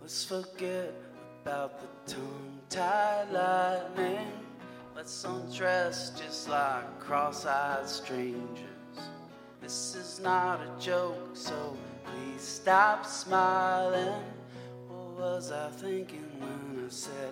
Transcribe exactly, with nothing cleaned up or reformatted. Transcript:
Let's forget about the tongue-tied lightning. Let's undress just like cross-eyed strangers. This is not a joke, so please stop smiling. What was I thinking when I said